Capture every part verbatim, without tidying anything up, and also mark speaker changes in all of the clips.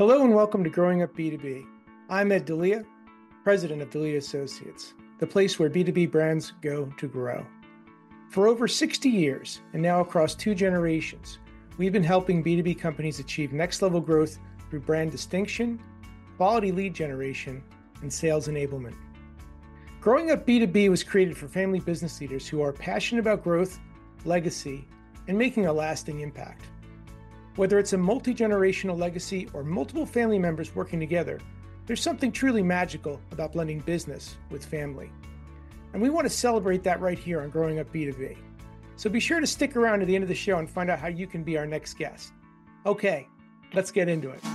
Speaker 1: Hello and welcome to Growing Up B two B. I'm Ed D'Elia, president of D'Elia Associates, the place where B two B brands go to grow. For over sixty years, and now across two generations, we've been helping B two B companies achieve next-level growth through brand distinction, quality lead generation, and sales enablement. Growing Up B two B was created for family business leaders who are passionate about growth, legacy, and making a lasting impact. Whether it's a multi-generational legacy or multiple family members working together, there's something truly magical about blending business with family. And we want to celebrate that right here on Growing Up B two B. So be sure to stick around to the end of the show and find out how you can be our next guest. Okay, let's get into it.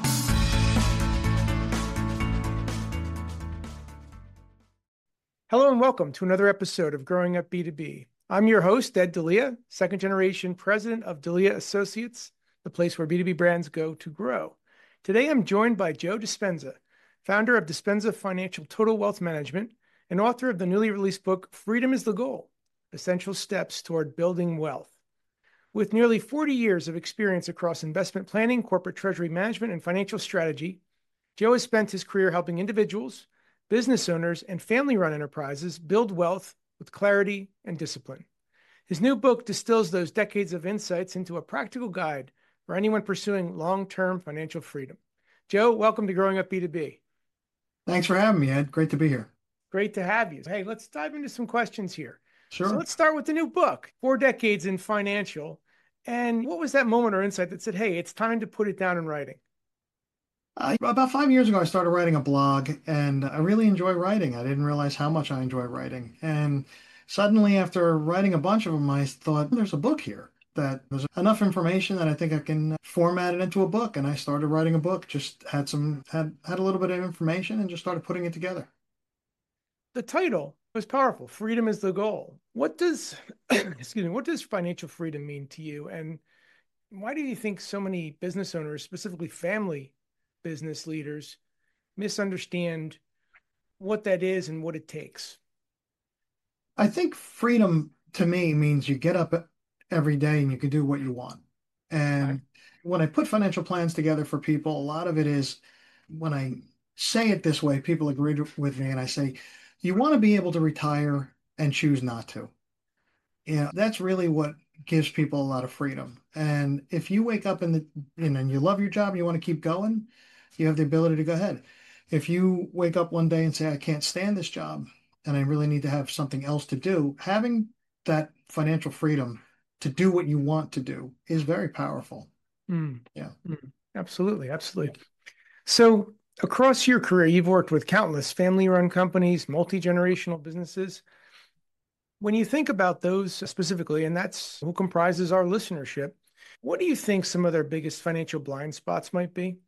Speaker 1: Hello and welcome to another episode of Growing Up B two B. I'm your host, Ed D'Elia, second generation president of D'Elia Associates, the place where B two B brands go to grow. Today, I'm joined by Joe Dispenza, founder of Dispenza Financial Total Wealth Management and author of the newly released book, Freedom is the Goal, Essential Steps Toward Building Wealth. With nearly forty years of experience across investment planning, corporate treasury management, and financial strategy, Joe has spent his career helping individuals, business owners, and family-run enterprises build wealth with clarity and discipline. His new book distills those decades of insights into a practical guide for anyone pursuing long-term financial freedom. Joe, welcome to Growing Up B two B.
Speaker 2: Thanks for having me, Ed. Great to be here.
Speaker 1: Great to have you. Hey, let's dive into some questions here. So
Speaker 2: Sure.
Speaker 1: let's start with the new book, Four Decades in Financial. And what was that moment or insight that said, hey, it's time to put it down in writing?
Speaker 2: I, about five years ago, I started writing a blog, and I really enjoy writing. I didn't realize how much I enjoy writing. And suddenly, after writing a bunch of them, I thought, there's a book here that there's enough information that I think I can format it into a book. And I started writing a book, just had some, had, had a little bit of information and just started putting it together.
Speaker 1: The title was powerful. Freedom is the goal. What does, excuse me, what does financial freedom mean to you? And why do you think so many business owners, specifically family business leaders, misunderstand what that is and what it takes?
Speaker 2: I think freedom to me means you get up every day and you can do what you want.
Speaker 1: Okay.
Speaker 2: And when I put financial plans together for people, a lot of it is when I say it this way, people agree with me and I say, you want to be able to retire and choose not to. Yeah, that's really what gives people a lot of freedom. And if you wake up in the, you know, and you love your job, and you want to keep going, you have the ability to go ahead. If you wake up one day and say, I can't stand this job and I really need to have something else to do, having that financial freedom to do what you want to do is very powerful.
Speaker 1: Mm,
Speaker 2: Yeah.
Speaker 1: mm, absolutely. Absolutely. So across your career, you've worked with countless family-run companies, multi-generational businesses. When you think about those specifically, and that's who comprises our listenership, what do you think some of their biggest financial blind spots might be?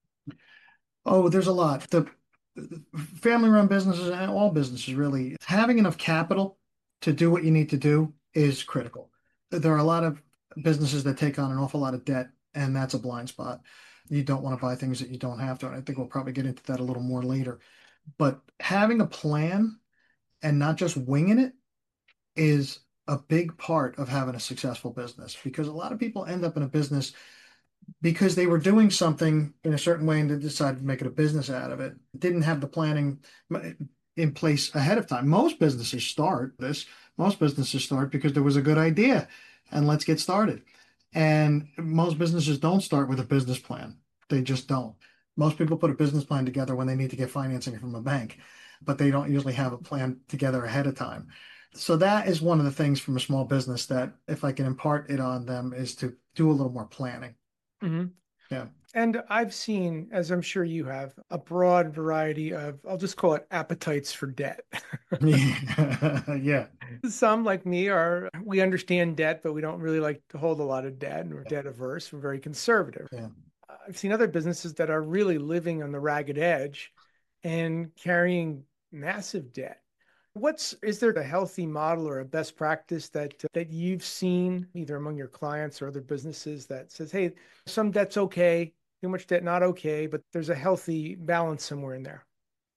Speaker 2: Oh, there's a lot. The family-run businesses and all businesses really, having enough capital to do what you need to do is critical. There are a lot of businesses that take on an awful lot of debt, and that's a blind spot. You don't want to buy things that you don't have to. And I think we'll probably get into that a little more later. But having a plan and not just winging it is a big part of having a successful business because a lot of people end up in a business because they were doing something in a certain way and they decided to make it a business out of it. Didn't have the planning in place ahead of time. Most businesses start this. Most businesses start because there was a good idea and let's get started. And most businesses don't start with a business plan. They just don't. Most people put a business plan together when they need to get financing from a bank, but they don't usually have a plan together ahead of time. So that is one of the things from a small business that if I can impart it on them is to do a little more planning.
Speaker 1: Mm-hmm.
Speaker 2: Yeah.
Speaker 1: And I've seen, as I'm sure you have, a broad variety of, I'll just call it appetites for debt.
Speaker 2: Yeah. Yeah.
Speaker 1: Some, like me, are, we understand debt, but we don't really like to hold a lot of debt and we're debt averse. We're very conservative.
Speaker 2: Yeah.
Speaker 1: I've seen other businesses that are really living on the ragged edge and carrying massive debt. What's, is there a healthy model or a best practice that uh, that you've seen either among your clients or other businesses that says, hey, some debt's okay, too much debt not okay, but there's a healthy balance somewhere in there?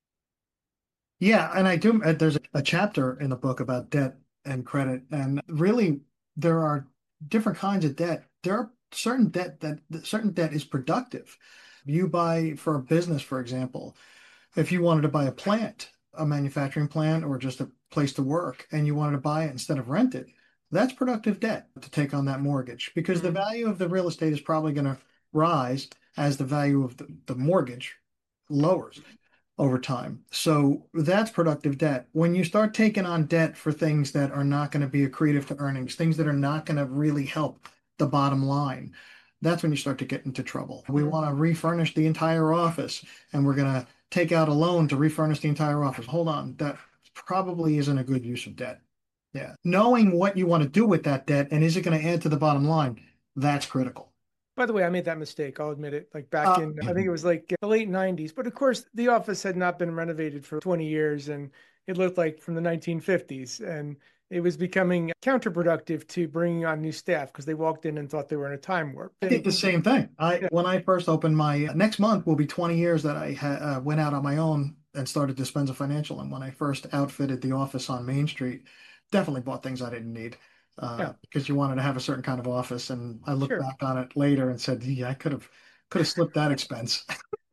Speaker 2: Yeah. And I do, uh, there's a, a chapter in the book about debt and credit. And really, there are different kinds of debt. There are certain debt that certain debt is productive. You buy for a business, for example, if you wanted to buy a plant, a manufacturing plant, or just a place to work, and you wanted to buy it instead of rent it, that's productive debt to take on that mortgage because the
Speaker 1: Mm.
Speaker 2: value of the real estate is probably going to rise as the value of the, the mortgage lowers over time. So that's productive debt. When you start taking on debt for things that are not going to be accretive to earnings, things that are not going to really help the bottom line, that's when you start to get into trouble. We
Speaker 1: Mm.
Speaker 2: want to refurnish the entire office and we're going to take out a loan to refurnish the entire office. Hold on, that probably isn't a good use of debt. Yeah. Knowing what you want to do with that debt and is it going to add to the bottom line, that's critical.
Speaker 1: By the way, I made that mistake. I'll admit it. Like back
Speaker 2: Uh,
Speaker 1: in, I think it was like the late nineties. But of course, the office had not been renovated for twenty years and it looked like from the nineteen fifties. And it was becoming counterproductive to bringing on new staff because they walked in and thought they were in a time warp.
Speaker 2: I did
Speaker 1: And
Speaker 2: the same thing. I
Speaker 1: yeah,
Speaker 2: when I first opened my next month will be twenty years that I ha uh, went out on my own and started Dispenza Financial. And when I first outfitted the office on Main Street, definitely bought things I didn't need uh,
Speaker 1: yeah,
Speaker 2: because you wanted to have a certain kind of office. And I look
Speaker 1: sure.
Speaker 2: back on it later and said, yeah, I could have could have slipped that expense.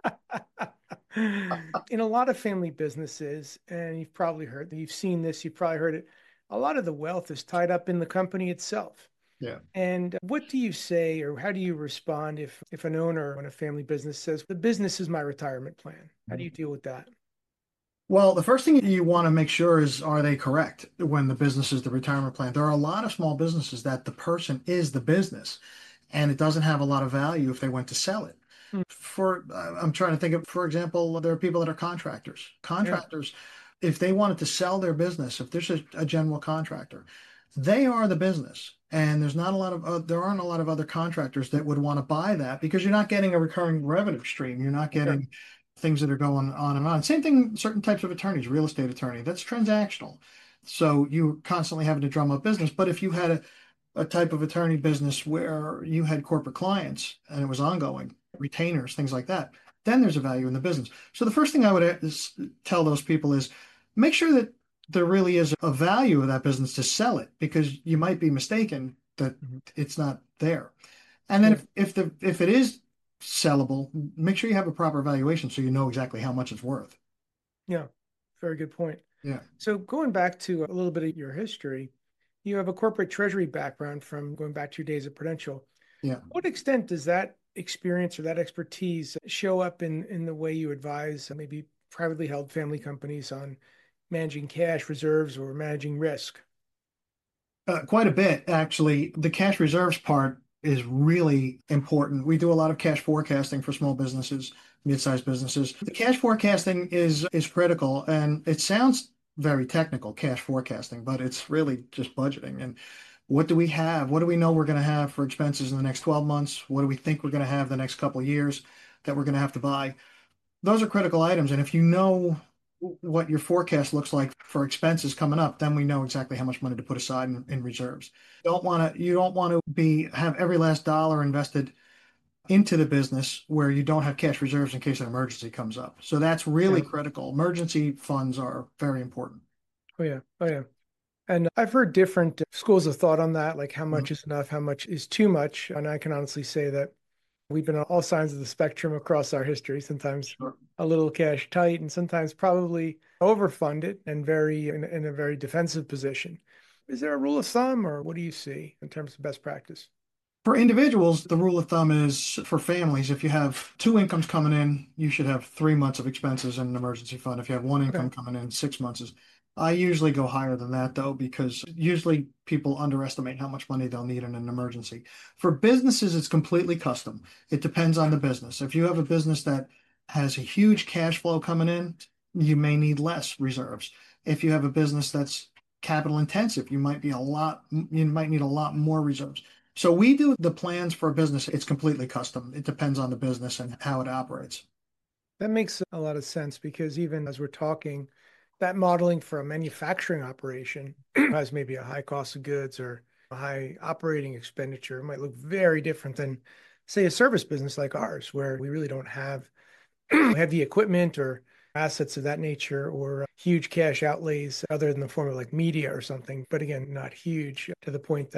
Speaker 1: In a lot of family businesses, and you've probably heard, you've seen this, you've probably heard it, a lot of the wealth is tied up in the company itself.
Speaker 2: Yeah.
Speaker 1: And what do you say, or how do you respond if if an owner in a family business says, the business is my retirement plan? How do you deal with that?
Speaker 2: Well, the first thing you want to make sure is are they correct when the business is the retirement plan? There are a lot of small businesses that the person is the business and it doesn't have a lot of value if they went to sell it.
Speaker 1: Hmm.
Speaker 2: For uh, I'm trying to think of, for example, there are people that are contractors.
Speaker 1: Yeah,
Speaker 2: Contractors, if they wanted to sell their business, if there's a, a general contractor, they are the business. And there's not a lot of uh, there aren't a lot of other contractors that would want to buy that because you're not getting a recurring revenue stream. You're not
Speaker 1: sure.
Speaker 2: getting things that are going on and on. Same thing, certain types of attorneys, real estate attorney, that's transactional. So you constantly having to drum up business. But if you had a, a type of attorney business where you had corporate clients and it was ongoing, retainers, things like that, then there's a value in the business. So the first thing I would uh, tell those people is make sure that there really is a value of that business to sell it because you might be mistaken that
Speaker 1: Mhm.
Speaker 2: it's not there. And then
Speaker 1: Yeah,
Speaker 2: if, if the if it is sellable, make sure you have a proper valuation so you know exactly how much it's worth.
Speaker 1: yeah, very good point.
Speaker 2: Yeah.
Speaker 1: So going back to a little bit of your history, you have a corporate treasury background from going back to your days at Prudential.
Speaker 2: Yeah.
Speaker 1: What extent does that experience or that expertise show up in in the way you advise maybe privately held family companies on managing cash reserves or managing risk?
Speaker 2: Uh, quite a bit, actually. The cash reserves part is really important. We do a lot of cash forecasting for small businesses, mid-sized businesses. The cash forecasting is is critical, and it sounds very technical, cash forecasting, but it's really just budgeting. And what do we have? What do we know we're going to have for expenses in the next twelve months? What do we think we're going to have the next couple of years that we're going to have to buy? Those are critical items. And if you know what your forecast looks like for expenses coming up, then we know exactly how much money to put aside in, in reserves. Don't want to, you don't want to be have every last dollar invested into the business where you don't have cash reserves in case an emergency comes up. So that's really
Speaker 1: Yeah.
Speaker 2: critical. Emergency funds are very important.
Speaker 1: Oh yeah. Oh yeah. And I've heard different schools of thought on that, like how
Speaker 2: Mhm.
Speaker 1: much is enough, how much is too much. And I can honestly say that we've been on all sides of the spectrum across our history, sometimes
Speaker 2: Sure.
Speaker 1: a little cash tight and sometimes probably overfunded and very in, in a very defensive position. Is there a rule of thumb or what do you see in terms of best practice?
Speaker 2: For individuals, the rule of thumb is for families, if you have two incomes coming in, you should have three months of expenses in an emergency fund. If you have one
Speaker 1: Okay.
Speaker 2: income coming in, six months is. I usually go higher than that though, because usually people underestimate how much money they'll need in an emergency. For businesses, it's completely custom. It depends on the business. If you have a business that has a huge cash flow coming in, you may need less reserves. If you have a business that's capital intensive, you might be a lot, you might need a lot more reserves. So we do the plans for a business. It's completely custom. It depends on the business and how it operates.
Speaker 1: That makes a lot of sense because even as we're talking, that modeling for a manufacturing operation has maybe a high cost of goods or a high operating expenditure. It might look very different than, say, a service business like ours, where we really don't have heavy equipment or assets of that nature or huge cash outlays other than the form of like media or something. But again, not huge to the point that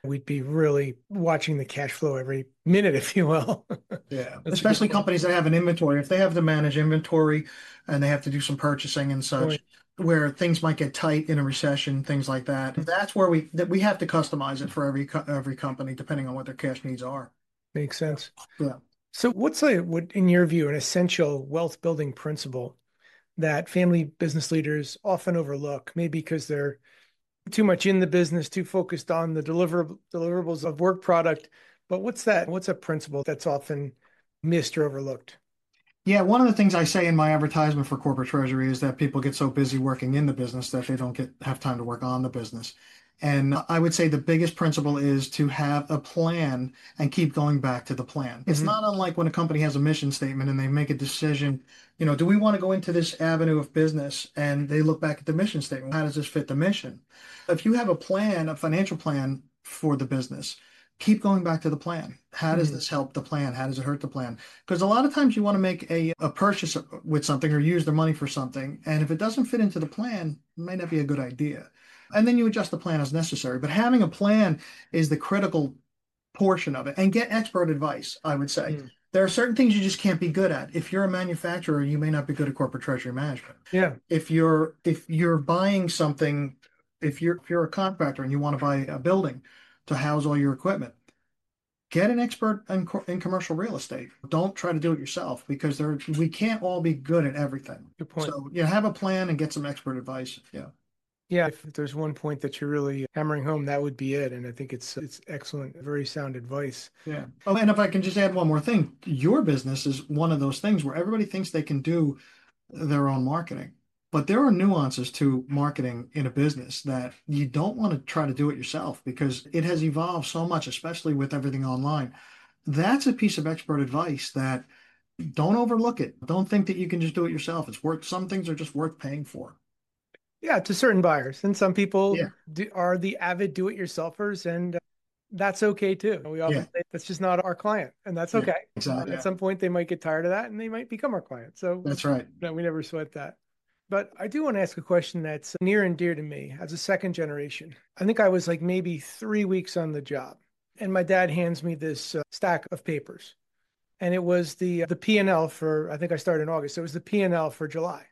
Speaker 1: We'd be really watching the cash flow every minute, if you will.
Speaker 2: Yeah,
Speaker 1: That's a good
Speaker 2: especially
Speaker 1: point.
Speaker 2: companies that have an inventory. If they have to manage inventory and they have to do some purchasing and
Speaker 1: Point.
Speaker 2: such, where things might get tight in a recession, things like that. That's where we that we have to customize it for every co every company, depending on what their cash needs are.
Speaker 1: Makes sense.
Speaker 2: Yeah.
Speaker 1: So what's a, what, in your view, an essential wealth building principle that family business leaders often overlook, maybe because they're too much in the business, too focused on the deliver deliverables of work product. But what's that? What's a principle that's often missed or overlooked?
Speaker 2: Yeah, one of the things I say in my advertisement for corporate treasury is that people get so busy working in the business that they don't get have time to work on the business. And I would say the biggest principle is to have a plan and keep going back to the plan. It's
Speaker 1: Hmm.
Speaker 2: not unlike when a company has a mission statement and they make a decision, you know, do we want to go into this avenue of business? And they look back at the mission statement. How does this fit the mission? If you have a plan, a financial plan for the business, keep going back to the plan. How does
Speaker 1: Hmm.
Speaker 2: this help the plan? How does it hurt the plan? Because a lot of times you want to make a, a purchase with something or use the money for something. And if it doesn't fit into the plan, it might not be a good idea. And then you adjust the plan as necessary. But having a plan is the critical portion of it. And get expert advice, I would say.
Speaker 1: Hmm.
Speaker 2: There are certain things you just can't be good at. If you're a manufacturer, you may not be good at corporate treasury management.
Speaker 1: Yeah.
Speaker 2: If you're if you're buying something, if you're if you're a contractor and you want to buy a building to house all your equipment, get an expert in, in commercial real estate. Don't try to do it yourself because there we can't all be good at everything.
Speaker 1: Good point.
Speaker 2: So yeah, have a plan and get some expert advice. Yeah.
Speaker 1: Yeah, if there's one point that you're really hammering home, that would be it. And I think it's it's excellent, very sound advice.
Speaker 2: Yeah. Oh, and if I can just add one more thing, your business is one of those things where everybody thinks they can do their own marketing. But there are nuances to marketing in a business that you don't want to try to do it yourself because it has evolved so much, especially with everything online. That's a piece of expert advice that don't overlook it. Don't think that you can just do it yourself. It's worth, some things are just worth paying for.
Speaker 1: Yeah, to certain buyers, and some people
Speaker 2: Yeah.
Speaker 1: do, are the avid do-it-yourselfers, and uh, that's okay too. We often
Speaker 2: Yeah.
Speaker 1: say that's just not our client, and that's
Speaker 2: Yeah.
Speaker 1: okay. Uh,
Speaker 2: Exactly.
Speaker 1: at
Speaker 2: Yeah.
Speaker 1: some point, they might get tired of that, and they might become our client. So,
Speaker 2: That's right.
Speaker 1: no, we never sweat that. But I do want to ask a question that's near and dear to me as a second generation. I think I was like maybe three weeks on the job, and my dad hands me this uh, stack of papers, and it was the the P and L for, I think I started in August. So it was the P and L for July.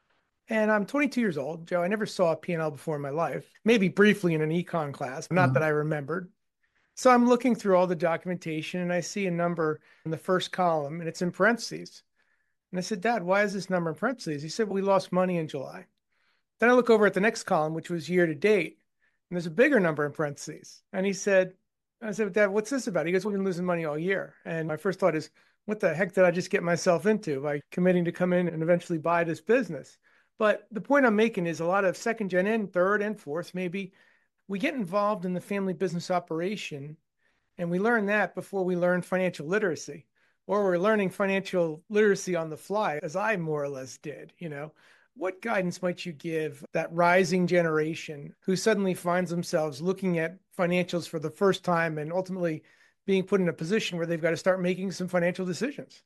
Speaker 1: And I'm twenty-two years old, Joe. I never saw a P and L before in my life, maybe briefly in an econ class, not that
Speaker 2: Mhm.
Speaker 1: I remembered. So I'm looking through all the documentation and I see a number in the first column and it's in parentheses. And I said, Dad, why is this number in parentheses? He said, well, we lost money in July. Then I look over at the next column, which was year to date, and there's a bigger number in parentheses. And he said, I said, Dad, what's this about? He goes, we've been losing money all year. And my first thought is, what the heck did I just get myself into by committing to come in and eventually buy this business? But the point I'm making is a lot of second gen and third and fourth, maybe we get involved in the family business operation and we learn that before we learn financial literacy, or we're learning financial literacy on the fly, as I more or less did, you know. What guidance might you give that rising generation who suddenly finds themselves looking at financials for the first time and ultimately being put in a position where they've got to start making some financial decisions?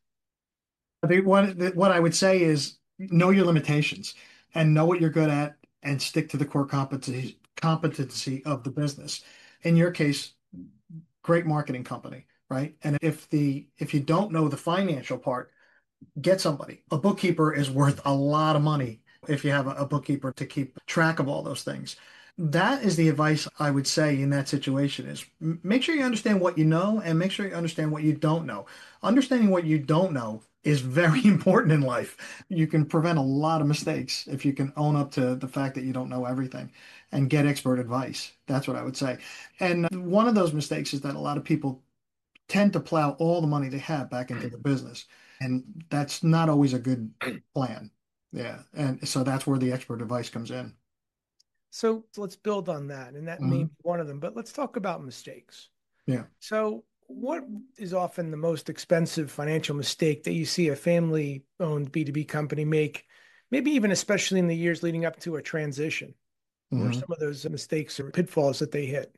Speaker 2: I think what what I would say is know your limitations and know what you're good at and stick to the core competency competency of the business. In your case, great marketing company, right? And if the if you don't know the financial part, get somebody. A bookkeeper is worth a lot of money if you have a, a bookkeeper to keep track of all those things. That is the advice I would say in that situation is make sure you understand what you know and make sure you understand what you don't know. Understanding what you don't know is very important in life. You can prevent a lot of mistakes if you can own up to the fact that you don't know everything and get expert advice. That's what I would say. And one of those mistakes is that a lot of people tend to plow all the money they have back into the business. And that's not always a good plan. Yeah. And so that's where the expert advice comes in.
Speaker 1: So let's build on that. And that may
Speaker 2: Mhm.
Speaker 1: be one of them, but let's talk about mistakes.
Speaker 2: Yeah.
Speaker 1: So, what is often the most expensive financial mistake that you see a family owned B two B company make, maybe even especially in the years leading up to a transition? What are
Speaker 2: Mhm.
Speaker 1: some of those mistakes or pitfalls that they hit?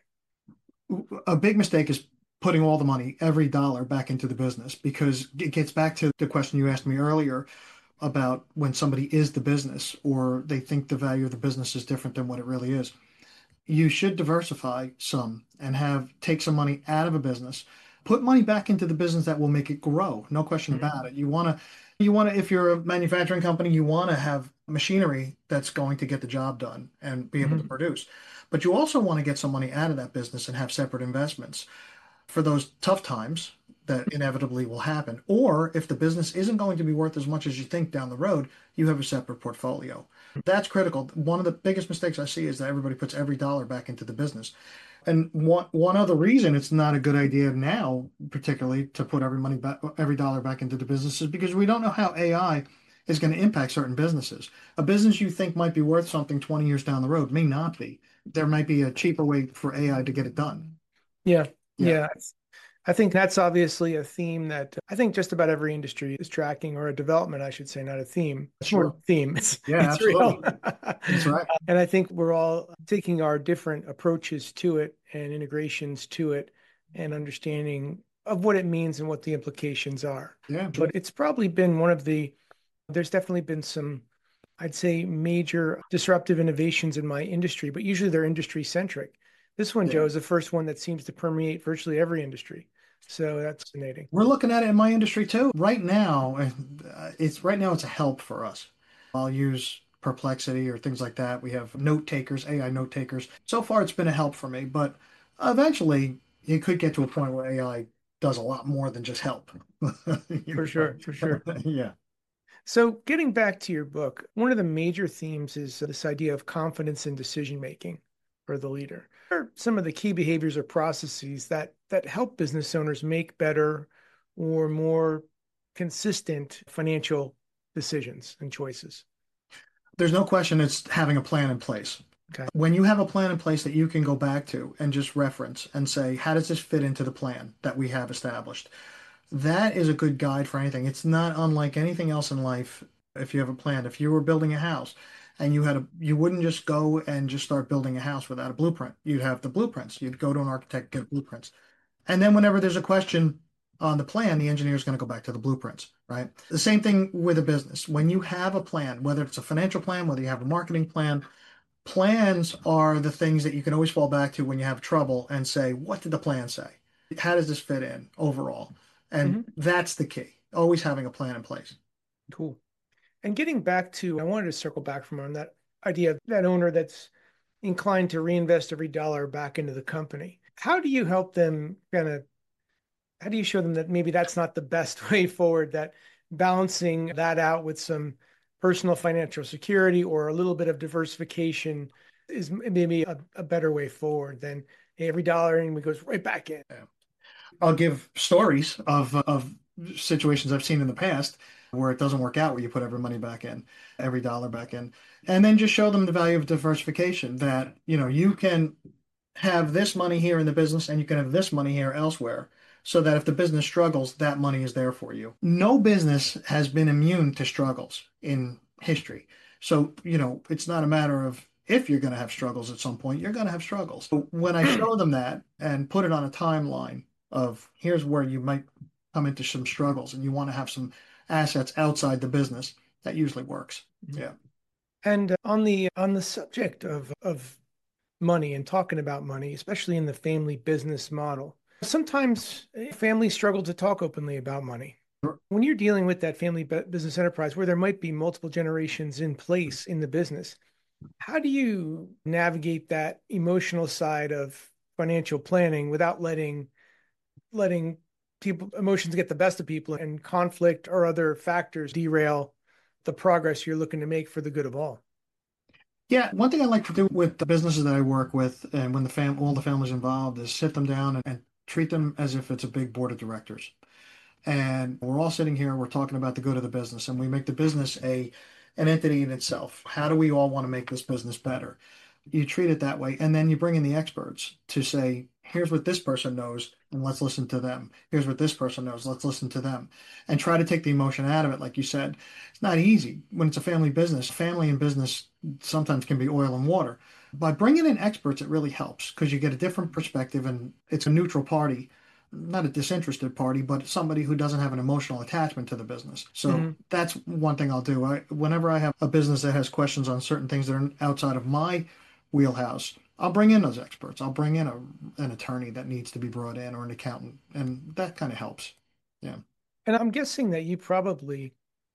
Speaker 2: A big mistake is putting all the money, every dollar back into the business because it gets back to the question you asked me earlier about when somebody is the business or they think the value of the business is different than what it really is. you should diversify some and have take some money out of a business, put money back into the business that will make it grow. No question
Speaker 1: Mhm.
Speaker 2: about it. You want to, you want to, if you're a manufacturing company, you want to have machinery that's going to get the job done and be able to
Speaker 1: Mhm.
Speaker 2: produce. But you also want to get some money out of that business and have separate investments for those tough times that inevitably will happen. Or if the business isn't going to be worth as much as you think down the road, you have a separate portfolio. That's critical. One of the biggest mistakes I see is that everybody puts every dollar back into the business. And one one other reason it's not a good idea now, particularly to put every money back, every dollar back into the business, is because we don't know how A I is going to impact certain businesses. A business you think might be worth something twenty years down the road may not be. There might be a cheaper way for A I to get it done.
Speaker 1: Yeah.
Speaker 2: Yeah,
Speaker 1: Yeah. I think that's obviously a theme that I think just about every industry is tracking, or a development, I should say, not a theme. It's more
Speaker 2: sure.
Speaker 1: theme. It's
Speaker 2: Yeah,
Speaker 1: it's real.
Speaker 2: absolutely. That's right.
Speaker 1: And I think we're all taking our different approaches to it and integrations to it and understanding of what it means and what the implications are.
Speaker 2: Yeah.
Speaker 1: But it's probably been one of the, there's definitely been some, I'd say, major disruptive innovations in my industry, but usually they're industry centric. This one, Joe,
Speaker 2: Yeah.
Speaker 1: is the first one that seems to permeate virtually every industry. So that's fascinating.
Speaker 2: We're looking at it in my industry too. Right now, uh, it's right now it's a help for us. I'll use Perplexity or things like that. We have note takers, A I note takers. So far, it's been a help for me, but eventually it could get to a point where A I does a lot more than just help.
Speaker 1: For
Speaker 2: You
Speaker 1: sure, for
Speaker 2: know?
Speaker 1: sure.
Speaker 2: Yeah.
Speaker 1: So getting back to your book, one of the major themes is this idea of confidence in decision making for the leader. What are some of the key behaviors or processes that that help business owners make better or more consistent financial decisions and choices?
Speaker 2: There's no question it's having a plan in place.
Speaker 1: Okay.
Speaker 2: When you have a plan in place that you can go back to and just reference and say, how does this fit into the plan that we have established? That is a good guide for anything. It's not unlike anything else in life. If you have a plan, if you were building a house and you had a, you wouldn't just go and just start building a house without a blueprint. You'd have the blueprints. You'd go to an architect, get blueprints. And then whenever there's a question on the plan, the engineer is going to go back to the blueprints, right? The same thing with a business. When you have a plan, whether it's a financial plan, whether you have a marketing plan, plans are the things that you can always fall back to when you have trouble and say, what did the plan say? How does this fit in overall? And
Speaker 1: Hmm.
Speaker 2: that's the key, always having a plan in place.
Speaker 1: Cool. And getting back to, I wanted to circle back from on that idea of that owner that's inclined to reinvest every dollar back into the company. How do you help them kind of, how do you show them that maybe that's not the best way forward, that balancing that out with some personal financial security or a little bit of diversification is maybe a, a better way forward than hey, every dollar in goes right back in?
Speaker 2: Yeah. I'll give stories of of situations I've seen in the past where it doesn't work out, where you put every money back in, every dollar back in, and then just show them the value of diversification, that, you know, you can have this money here in the business and you can have this money here elsewhere. So that if the business struggles, that money is there for you. No business has been immune to struggles in history. So, you know, it's not a matter of if you're going to have struggles at some point, you're going to have struggles. So when I show them that and put it on a timeline of here's where you might come into some struggles and you want to have some assets outside the business, that usually works. Yeah.
Speaker 1: And uh, on the on the subject of of money and talking about money, especially in the family business model, sometimes eh, families struggle to talk openly about money. When you're dealing with that family business enterprise where there might be multiple generations in place in the business, how do you navigate that emotional side of financial planning without letting letting people emotions get the best of people and conflict or other factors derail the progress you're looking to make for the good of all?
Speaker 2: Yeah, one thing I like to do with the businesses that I work with and when the fam all the families involved is sit them down and, and treat them as if it's a big board of directors. And we're all sitting here, we're talking about the good of the business, and we make the business a an entity in itself. How do we all want to make this business better? You treat it that way, and then you bring in the experts to say, here's what this person knows, and let's listen to them. Here's what this person knows, let's listen to them. And try to take the emotion out of it, like you said. It's not easy when it's a family business. Family and business sometimes can be oil and water. By bringing in experts, it really helps because you get a different perspective and it's a neutral party, not a disinterested party, but somebody who doesn't have an emotional attachment to the business. So
Speaker 1: Mhm.
Speaker 2: that's one thing I'll do. I, whenever I have a business that has questions on certain things that are outside of my wheelhouse, I'll bring in those experts. I'll bring in a, an attorney that needs to be brought in or an accountant, and that kind of helps. Yeah.
Speaker 1: And I'm guessing that you probably,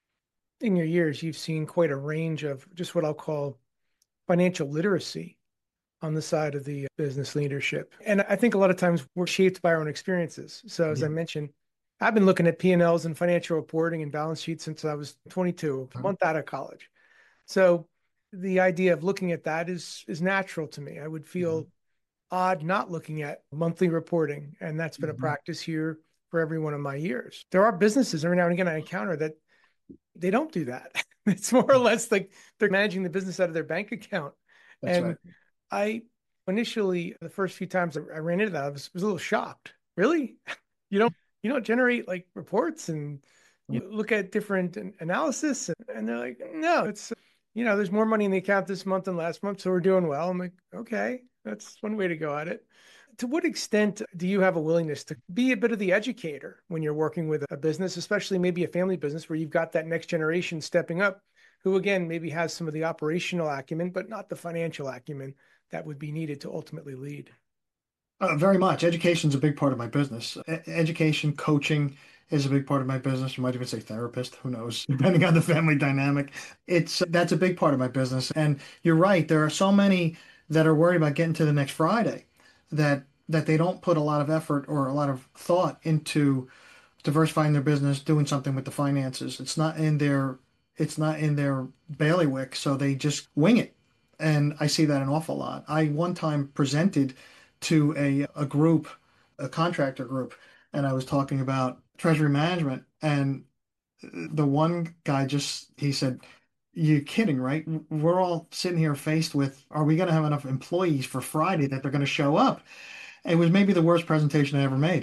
Speaker 1: in your years, you've seen quite a range of just what I'll call financial literacy on the side of the business leadership. And I think a lot of times we're shaped by our own experiences. So as I
Speaker 2: Yeah.
Speaker 1: mentioned, I've been looking at P and Ls and financial reporting and balance sheets since I was twenty-two, a month out of college. So the idea of looking at that is is natural to me. I would
Speaker 2: Mhm.
Speaker 1: feel odd not looking at monthly reporting, and that's been a
Speaker 2: Mhm.
Speaker 1: practice here for every one of my years. There are businesses every now and again I encounter that they don't do that. It's more or less like they're managing the business out of their bank account.
Speaker 2: That's
Speaker 1: And
Speaker 2: right.
Speaker 1: I initially, the first few times I ran into that, I was, was a little shocked. Really? You don't you don't generate like reports and
Speaker 2: Yeah.
Speaker 1: you look at different analysis and, and they're like, no, it's you know, there's more money in the account this month than last month, so we're doing well. I'm like, okay, that's one way to go at it. To what extent do you have a willingness to be a bit of the educator when you're working with a business, especially maybe a family business where you've got that next generation stepping up, who again maybe has some of the operational acumen, but not the financial acumen that would be needed to ultimately lead?
Speaker 2: Uh, very much. Education is a big part of my business. E- education, coaching is a big part of my business. You might even say therapist, who knows, depending on the family dynamic. It's that's a big part of my business. And you're right, there are so many that are worried about getting to the next Friday that that they don't put a lot of effort or a lot of thought into diversifying their business, doing something with the finances. It's not in their it's not in their bailiwick, so they just wing it. And I see that an awful lot. I one time presented to a a group, a contractor group, and I was talking about treasury management, and the one guy just he said, "You kidding, right? We're all sitting here faced with, are we going to have enough employees for Friday that they're going to show up?" It was maybe the worst presentation I ever made.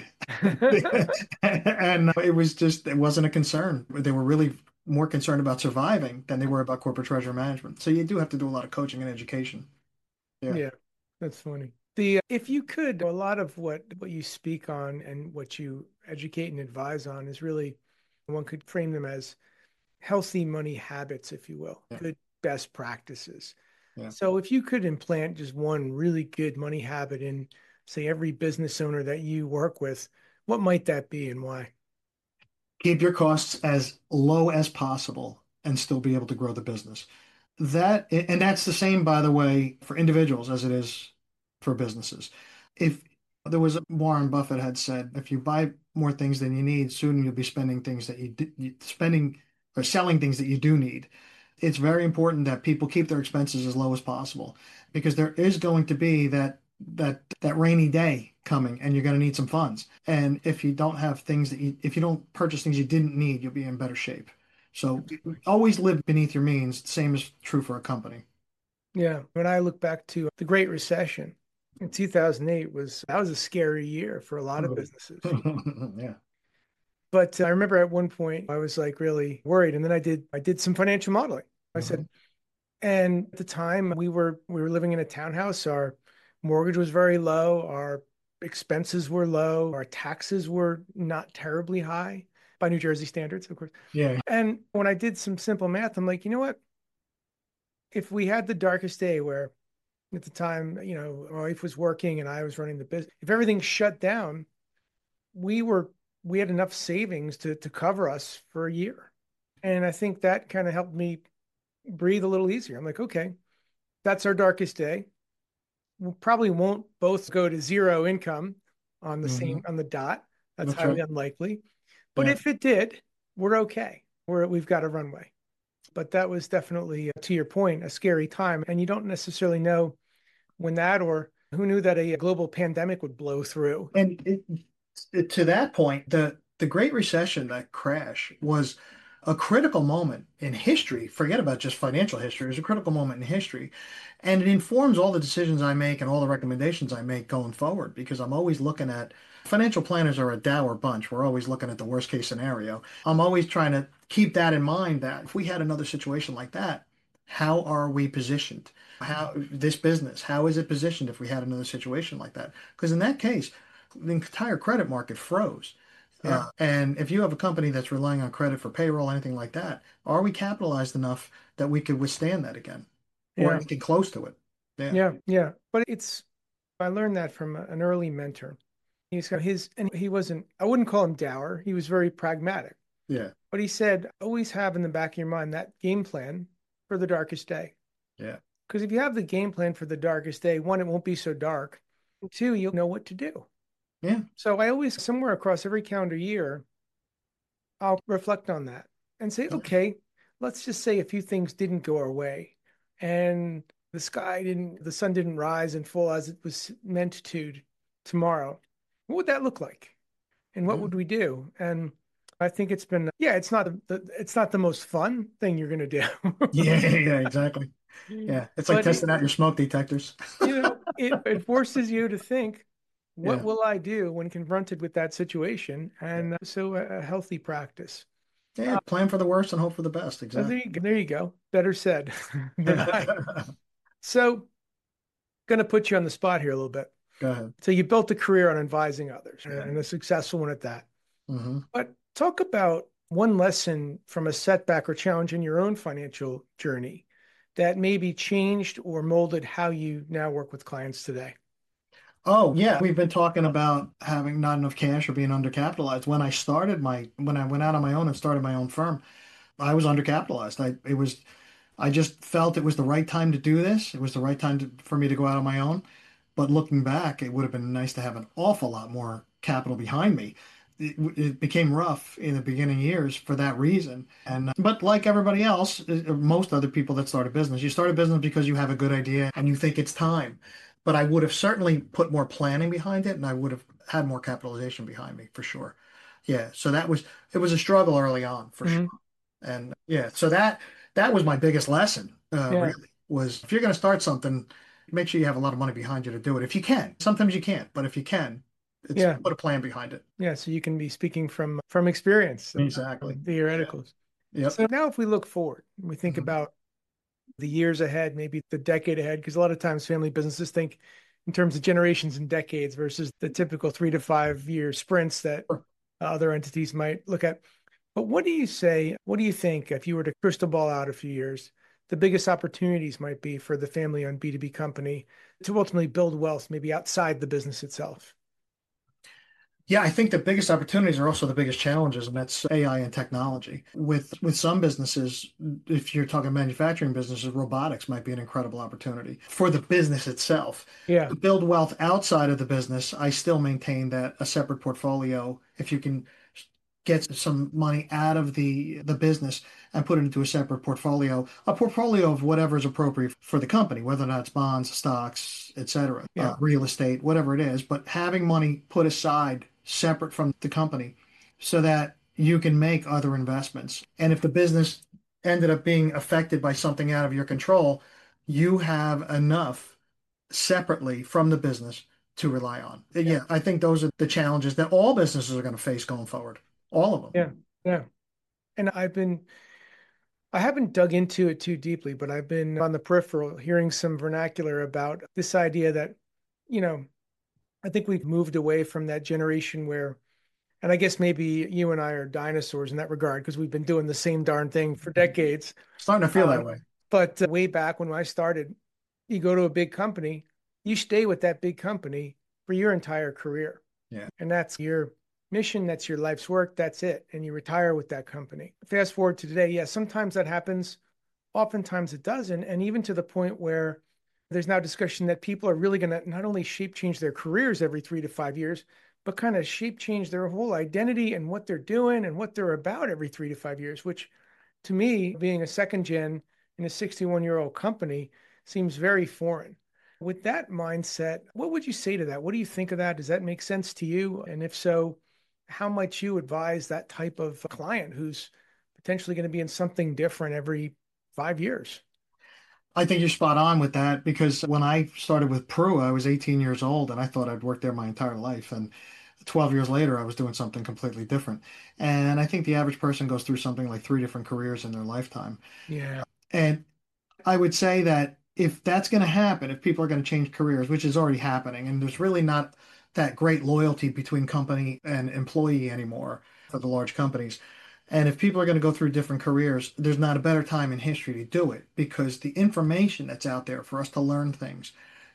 Speaker 2: And it was just, it wasn't a concern. They were really more concerned about surviving than they were about corporate treasury management. So you do have to do a lot of coaching and education. Yeah.
Speaker 1: Yeah, that's funny. The if you could, a lot of what what you speak on and what you educate and advise on is really one could frame them as healthy money habits, if you will,
Speaker 2: Yeah.
Speaker 1: good best practices.
Speaker 2: Yeah.
Speaker 1: So if you could implant just one really good money habit in, say, every business owner that you work with, what might that be and why?
Speaker 2: Keep your costs as low as possible and still be able to grow the business. That, and that's the same, by the way, for individuals as it is for businesses. If there was Warren Buffett had said, if you buy more things than you need, soon you'll be spending things that you, you spending or selling things that you do need. It's very important that people keep their expenses as low as possible because there is going to be that that that rainy day coming and you're going to need some funds. And if you don't have things that you, if you don't purchase things you didn't need, you'll be in better shape. So always live beneath your means. Same is true for a company.
Speaker 1: Yeah, when I look back to the Great Recession in two thousand eight was that was a scary year for a lot of businesses.
Speaker 2: Yeah.
Speaker 1: But I remember at one point I was like really worried, and then I did I did some financial modeling. I said,
Speaker 2: Mhm.
Speaker 1: and at the time we were we were living in a townhouse. Our mortgage was very low. Our expenses were low. Our taxes were not terribly high by New Jersey standards, of course.
Speaker 2: Yeah.
Speaker 1: And when I did some simple math, I'm like, you know what? If we had the darkest day where at the time, you know, my wife was working and I was running the business, if everything shut down, we were we had enough savings to to cover us for a year. And I think that kind of helped me breathe a little easier. I'm like, okay, that's our darkest day. We probably won't both go to zero income on the
Speaker 2: Hmm.
Speaker 1: same on the dot. That's
Speaker 2: That's
Speaker 1: highly
Speaker 2: right.
Speaker 1: unlikely. But
Speaker 2: Yeah.
Speaker 1: if it did, we're okay. We're we've got a runway. But that was definitely, to your point, a scary time. And you don't necessarily know when that or who knew that a global pandemic would blow through.
Speaker 2: And it, it- to that point, the the Great Recession, that crash, was a critical moment in history. Forget about just financial history. It was a critical moment in history. And it informs all the decisions I make and all the recommendations I make going forward because I'm always looking at financial planners are a dour bunch. We're always looking at the worst case scenario. I'm always trying to keep that in mind that if we had another situation like that, how are we positioned? How this business, how is it positioned if we had another situation like that? Because in that case, the entire credit market froze.
Speaker 1: Yeah.
Speaker 2: Uh, and if you have a company that's relying on credit for payroll, anything like that, are we capitalized enough that we could withstand that again or
Speaker 1: Yeah.
Speaker 2: anything close to it? Yeah.
Speaker 1: Yeah, yeah. But it's, I learned that from a- an early mentor. He's got his, and he wasn't, I wouldn't call him dour. He was very pragmatic.
Speaker 2: Yeah.
Speaker 1: But he said, always have in the back of your mind that game plan for the darkest day.
Speaker 2: Yeah.
Speaker 1: Because if you have the game plan for the darkest day, one, it won't be so dark. Two, you'll know what to do.
Speaker 2: Yeah.
Speaker 1: So I always, somewhere across every calendar year, I'll reflect on that and say, okay, let's just say a few things didn't go our way and the sky didn't, the sun didn't rise and fall as it was meant to tomorrow. What would that look like? And what
Speaker 2: Yeah.
Speaker 1: would we do? And I think it's been, yeah, it's not the, it's not the most fun thing you're going to
Speaker 2: Yeah.
Speaker 1: do.
Speaker 2: Yeah. Exactly. Yeah. It's like
Speaker 1: But it,
Speaker 2: testing out your smoke detectors.
Speaker 1: you know, it, it forces you to think, what
Speaker 2: Yeah.
Speaker 1: will I do when confronted with that situation?
Speaker 2: Yeah.
Speaker 1: And uh, so a, a healthy practice.
Speaker 2: Yeah. Plan for the worst and hope for the best.
Speaker 1: Oh, there
Speaker 2: Exactly.
Speaker 1: you go. There you go. Better said than I.
Speaker 2: Go
Speaker 1: So, going to put you on the spot here a little bit.
Speaker 2: ahead.
Speaker 1: So, you built a career on advising others and a successful one at that.
Speaker 2: Hmm.
Speaker 1: But talk about one lesson from a setback or challenge in your own financial journey that maybe changed or molded how you now work with clients today.
Speaker 2: Oh, yeah. We've been talking about having not enough cash or being undercapitalized. When I started my, when I went out on my own and started my own firm, I was undercapitalized. I, it was, I just felt it was the right time to do this. It was the right time to, for me to go out on my own. But looking back, it would have been nice to have an awful lot more capital behind me. It, it became rough in the beginning years for that reason. And but like everybody else, uh, most other people that start a business, you start a business because you have a good idea and you think it's time. But I would have certainly put more planning behind it, and I would have had more capitalization behind me for sure. Yeah, so that was it was a struggle early on for sure.
Speaker 1: Hmm.
Speaker 2: And yeah, so that that was my biggest lesson, uh,
Speaker 1: Yeah.
Speaker 2: really, was if you're going to start something, make sure you have a lot of money behind you to do it. If you can, sometimes you can't, but if you can, it's
Speaker 1: Yeah.
Speaker 2: put a plan behind it.
Speaker 1: Yeah. So you can be speaking from from experience, from
Speaker 2: Exactly. Yeah.
Speaker 1: theoreticals.
Speaker 2: Yep.
Speaker 1: So now if we look forward, we think
Speaker 2: Mhm.
Speaker 1: about the years ahead, maybe the decade ahead, because a lot of times family businesses think in terms of generations and decades versus the typical three to five year sprints that
Speaker 2: Sure.
Speaker 1: other entities might look at. But what do you say? What do you think if you were to crystal ball out a few years, the biggest opportunities might be for the family owned B two B company to ultimately build wealth, maybe outside the business itself?
Speaker 2: Yeah, I think the biggest opportunities are also the biggest challenges, and that's A I and technology. With with some businesses, if you're talking manufacturing businesses, robotics might be an incredible opportunity for the business itself.
Speaker 1: Yeah.
Speaker 2: To build wealth outside of the business, I still maintain that a separate portfolio, if you can get some money out of the the business and put it into a separate portfolio, a portfolio of whatever is appropriate for the company, whether or not it's bonds, stocks, et cetera,
Speaker 1: Yeah.
Speaker 2: uh, real estate, whatever it is, but having money put aside separate from the company so that you can make other investments. And if the business ended up being affected by something out of your control, you have enough separately from the business to rely on.
Speaker 1: Yeah.
Speaker 2: Yeah, I think those are the challenges that all businesses are going to face going forward. All of them.
Speaker 1: Yeah. Yeah. And I've been, I haven't dug into it too deeply, but I've been on the peripheral hearing some vernacular about this idea that, you know, I think we've moved away from that generation where, and I guess maybe you and I are dinosaurs in that regard because we've been doing the same darn thing for decades.
Speaker 2: Starting to feel that
Speaker 1: Um,
Speaker 2: way.
Speaker 1: but uh, way back when I started, you go to a big company, you stay with that big company for your entire career.
Speaker 2: Yeah.
Speaker 1: And that's your mission, that's your life's work, that's it. And you retire with that company. Fast forward to today, yeah, sometimes that happens, oftentimes it doesn't. And even to the point where there's now discussion that people are really going to not only shape change their careers every three to five years, but kind of shape change their whole identity and what they're doing and what they're about every three to five years, which to me, being a second gen in a sixty-one year old company seems very foreign. With that mindset, what would you say to that? What do you think of that? Does that make sense to you? And if so, how might you advise that type of client who's potentially going to be in something different every five years?
Speaker 2: I think you're spot on with that because when I started with Pru, I was eighteen years old and I thought I'd worked there my entire life. And twelve years later, I was doing something completely different. And I think the average person goes through something like three different careers in their lifetime.
Speaker 1: Yeah.
Speaker 2: And I would say that if that's going to happen, if people are going to change careers, which is already happening, and there's really not that great loyalty between company and employee anymore for the large companies, And if people are going to go through different careers, there's not a better time in history to do it because the information that's out there for us to learn things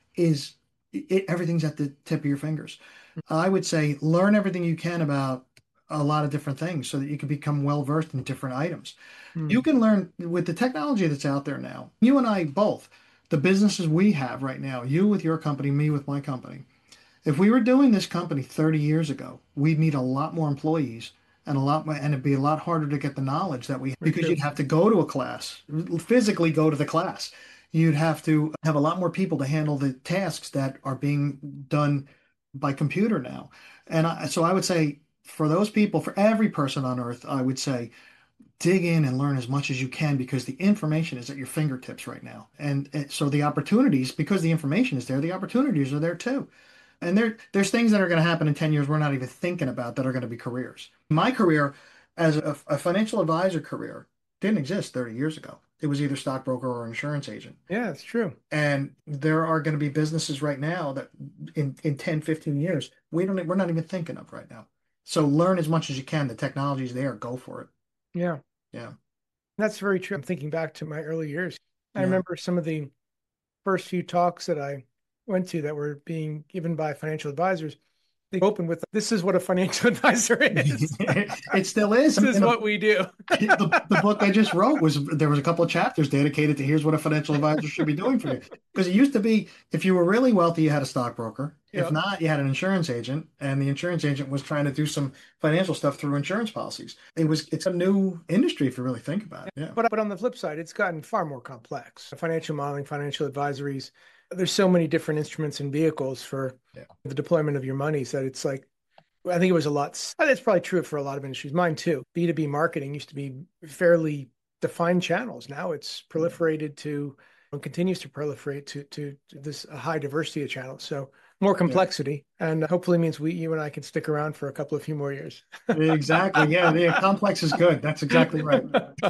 Speaker 2: is it, everything's at the tip of your fingers. I would say learn everything you can about a lot of different things so that you can become well versed in different items.
Speaker 1: Hmm.
Speaker 2: You can learn with the technology that's out there now. You and I both, the businesses we have right now, you with your company, me with my company. If we were doing this company thirty years ago, we'd need a lot more employees and a lot more, and it'd be a lot harder to get the knowledge that we,
Speaker 1: Very
Speaker 2: because
Speaker 1: true.
Speaker 2: you'd have to go to a class, physically go to the class. You'd have to have a lot more people to handle the tasks that are being done by computer now. And I, so I would say for those people, for every person on earth, I would say dig in and learn as much as you can because the information is at your fingertips right now. And, and so the opportunities, because the information is there, the opportunities are there too. And there, there's things that are going to happen in ten years we're not even thinking about that are going to be careers. My career as a, a financial advisor career didn't exist thirty years ago. It was either stockbroker or insurance agent.
Speaker 1: Yeah, it's true.
Speaker 2: And there are going to be businesses right now that in, in ten, fifteen years, we don't, we're not even thinking of right now. So learn as much as you can. The technology's there. Go for it.
Speaker 1: Yeah,
Speaker 2: Yeah.
Speaker 1: that's very true. I'm thinking back to my early years. I
Speaker 2: Yeah.
Speaker 1: remember some of the first few talks that I went to that were being given by financial advisors. They opened with, "This is what a financial advisor is.
Speaker 2: It still is. I
Speaker 1: This is
Speaker 2: mean,
Speaker 1: what we do."
Speaker 2: the, the book I just wrote was there was a couple of chapters dedicated to here's what a financial advisor should be doing for you. Because it used to be if you were really wealthy, you had a stockbroker. If
Speaker 1: Yeah.
Speaker 2: not, you had an insurance agent, and the insurance agent was trying to do some financial stuff through insurance policies. It was it's a new industry if you really think about it. Yeah.
Speaker 1: But but on the flip side, it's gotten far more complex. Financial modeling, financial advisories. There's so many different instruments and vehicles for
Speaker 2: Yeah.
Speaker 1: the deployment of your money that it's like, I think it was a lot. That's probably true for a lot of industries. Mine too. B two B marketing used to be fairly defined channels. Now it's proliferated to and continues to proliferate to to, to this high diversity of channels. So more
Speaker 2: Yeah.
Speaker 1: complexity, and hopefully means we, you and I, can stick around for a couple of few more years.
Speaker 2: Exactly. Yeah. The complex is good. That's exactly right.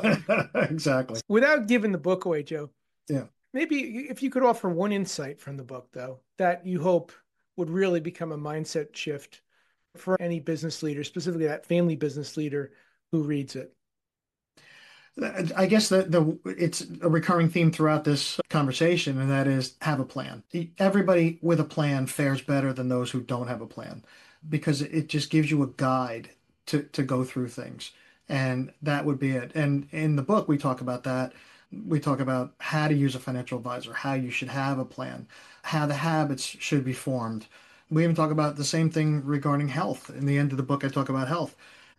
Speaker 2: Exactly.
Speaker 1: Without giving the book away, Joe,
Speaker 2: Yeah.
Speaker 1: maybe if you could offer one insight from the book, though, that you hope would really become a mindset shift for any business leader, specifically that family business leader who reads it.
Speaker 2: I guess the, the it's a recurring theme throughout this conversation, and that is have a plan. Everybody with a plan fares better than those who don't have a plan because it just gives you a guide to, to go through things. And that would be it. And in the book, we talk about that. We talk about how to use a financial advisor, how you should have a plan, how the habits should be formed. We even talk about the same thing regarding health. In the end of the book, I talk about health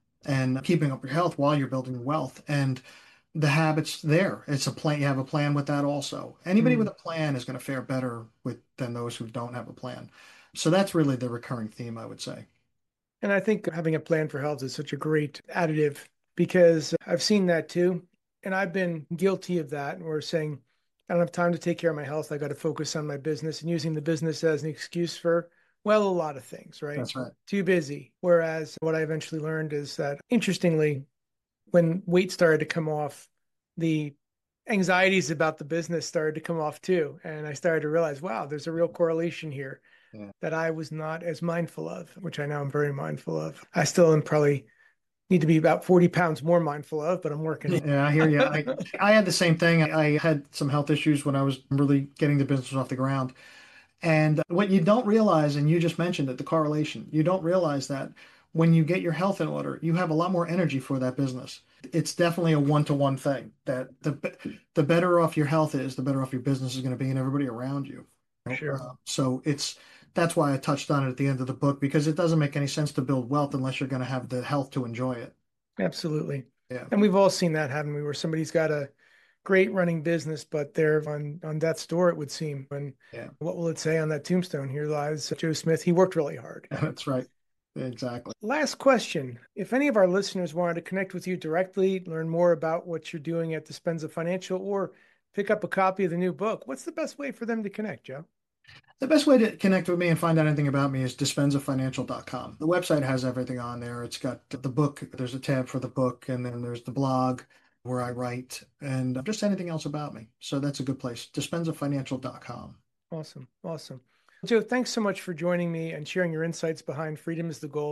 Speaker 2: and keeping up your health while you're building wealth. And the habits there. It's a plan. You have a plan with that also. Anybody with
Speaker 1: Mm.
Speaker 2: a plan is going to fare better with than those who don't have a plan. So that's really the recurring theme, I would say.
Speaker 1: And I think having a plan for health is such a great additive because I've seen that too. And I've been guilty of that. And we're saying, I don't have time to take care of my health. I got to focus on my business and using the business as an excuse for, well, a lot of things, right?
Speaker 2: That's right.
Speaker 1: Too busy. Whereas what I eventually learned is that, interestingly, when weight started to come off, the anxieties about the business started to come off too. And I started to realize, wow, there's a real correlation here
Speaker 2: Yeah.
Speaker 1: that I was not as mindful of, which I now am very mindful of. I still am probably need to be about forty pounds more mindful of, but I'm working.
Speaker 2: Yeah, I hear you. I, I had the same thing. I had some health issues when I was really getting the business off the ground. And what you don't realize, and you just mentioned it, the correlation, you don't realize that when you get your health in order, you have a lot more energy for that business. It's definitely a one-to-one thing that the the better off your health is, the better off your business is going to be and everybody around you.
Speaker 1: Sure.
Speaker 2: Uh, so it's that's why I touched on it at the end of the book because it doesn't make any sense to build wealth unless you're going to have the health to enjoy it.
Speaker 1: Absolutely.
Speaker 2: Yeah.
Speaker 1: And we've all seen that, haven't we, where somebody's got a great running business, but they're on, on death's door, it would seem. And
Speaker 2: Yeah.
Speaker 1: what will it say on that tombstone? Here lies Joe Smith. He worked really hard.
Speaker 2: That's right. Exactly.
Speaker 1: Last question. If any of our listeners wanted to connect with you directly, learn more about what you're doing at Dispenza Financial, or pick up a copy of the new book, what's the best way for them to connect, Joe?
Speaker 2: The best way to connect with me and find out anything about me is dispenza financial dot com. The website has everything on there. It's got the book, there's a tab for the book, and then there's the blog where I write, and just anything else about me. So that's a good place, dispenza financial dot com.
Speaker 1: Awesome. Awesome. Joe, thanks so much for joining me and sharing your insights behind Freedom is the Goal.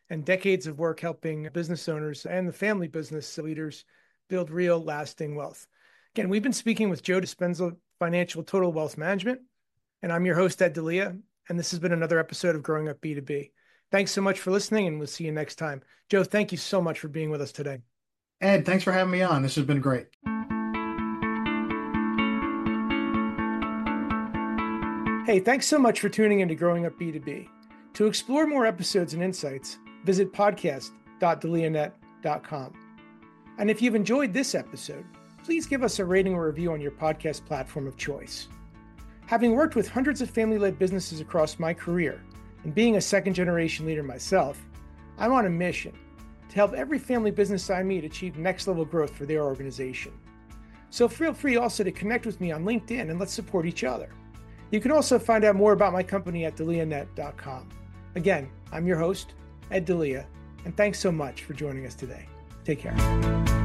Speaker 1: and decades of work helping business owners and the family business leaders build real lasting wealth. Again, we've been speaking with Joe Dispenza, Financial Total Wealth Management, and I'm your host, Ed D'Elia, and this has been another episode of Growing Up B two B. Thanks so much for listening, and we'll see you next time. Joe, thank you so much for being with us today.
Speaker 2: Ed, thanks for having me on. This has been great.
Speaker 1: Hey, thanks so much for tuning into Growing Up B two B. To explore more episodes and insights, visit podcast dot delianet dot com. And if you've enjoyed this episode, please give us a rating or review on your podcast platform of choice. Having worked with hundreds of family-led businesses across my career, and being a second-generation leader myself, I'm on a mission to help every family business I meet achieve next-level growth for their organization. So feel free also to connect with me on LinkedIn and let's support each other. You can also find out more about my company at delianet dot com. Again, I'm your host, Ed D'Elia, and thanks so much for joining us today. Take care.